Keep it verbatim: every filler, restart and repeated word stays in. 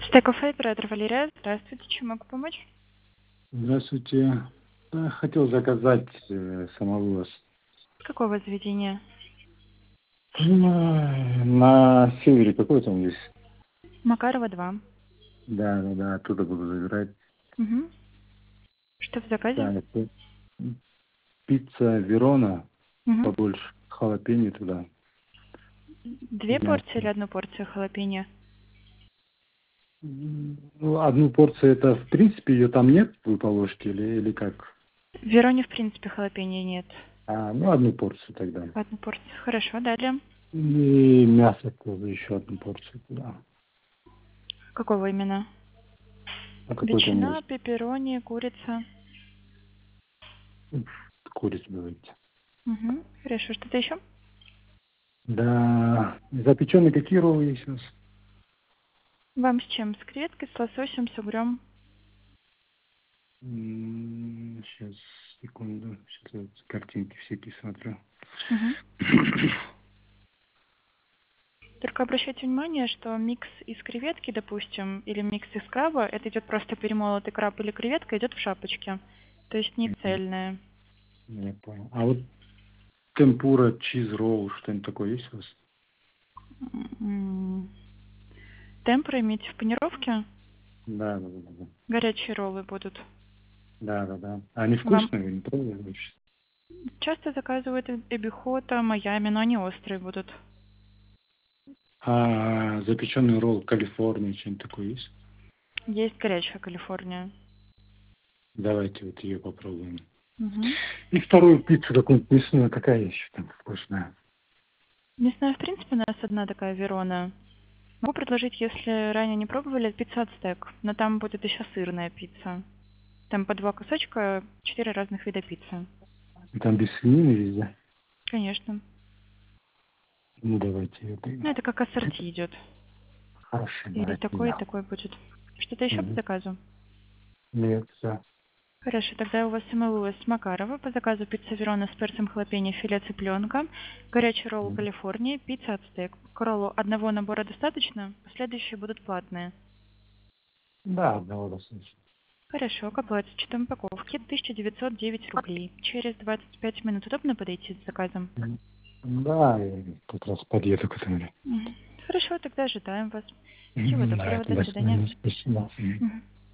Стейк кафе, оператор Валерия. Здравствуйте, чем могу помочь? Здравствуйте. Да, хотел заказать э, самовывоз. Какого заведения? На, на севере какой там есть? Макарова два. Да, да, да, оттуда буду забирать. Угу. Что в заказе? Да, это пицца Верона, Угу. побольше, халапеньо туда, Две мясо. порции или одну порцию халапеньо? М, Ну, одну порцию это, в принципе, ее там нет, вы положите, или, или как? В Вероне, в принципе, халапеньо нет. А, ну, одну порцию тогда. Одну порцию. Хорошо, далее. И мясо тоже еще одну порцию туда. Какого именно? А какой там Ветчина, есть? пепперони, курица. Курицу давайте. Угу. Хорошо, что-то еще? Да, запеченные какие роллы есть у нас? Вам с чем? С креветкой, с лососем, с угрем? Сейчас, секунду. Сейчас я картинки всякие смотрю. Угу. Только обращайте внимание, что микс из креветки, допустим, или микс из краба, это идет просто перемолотый краб или креветка, идет в шапочке. То есть не Мгм. цельная. Я понял. А вот темпура, чиз ролл, что-нибудь такое есть у вас? М, Темпры имеете в панировке? Да, да, да, да. Горячие роллы будут. Да, да, да. А они Вам вкусные, вы не пробовали вообще? часто заказывают э- эбихота, Майами, но они острые будут. А запеченный ролл Калифорния, что-нибудь такое есть? Есть горячая Калифорния. Давайте вот ее попробуем. Мгм. И вторую пиццу какую-нибудь мясную, какая еще там вкусная? Мясная, в принципе, у нас одна такая Верона. Могу предложить, если ранее не пробовали, пиццу ацтек, но там будет еще сырная пицца. Там по два кусочка, четыре разных вида пиццы. И там без свинины везде? Конечно. Ну, давайте ее. Ну, это как ассорти идет. Хорошо, И давайте такой, и ее. такой будет. Что-то еще по Угу. заказу? Нет, все. Хорошо, тогда у вас самовывоз с Макарова. По заказу пицца Верона с перцем халапеньо, филе цыпленка, горячий ролл Калифорния, пицца ацтек. К роллу одного набора достаточно? Последующие будут платные. Да, одного достаточно. Хорошо, к оплате счетом упаковки тысяча девятьсот девять рублей. Через двадцать пять минут удобно подойти с заказом? Да, я как раз подъеду к этому. Мгм. Хорошо, тогда ожидаем вас. Всего Да, доброго, это до свидания. до свидания. Спасибо. Мгм.